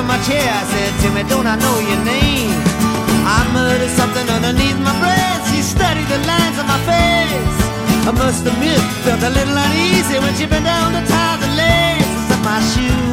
in my chair, I said, Timmy, don't I know your name? I muttered something underneath my breath. She studied the lines on my face. I must admit, felt a little uneasy when she bent down to tie the laces of my shoes.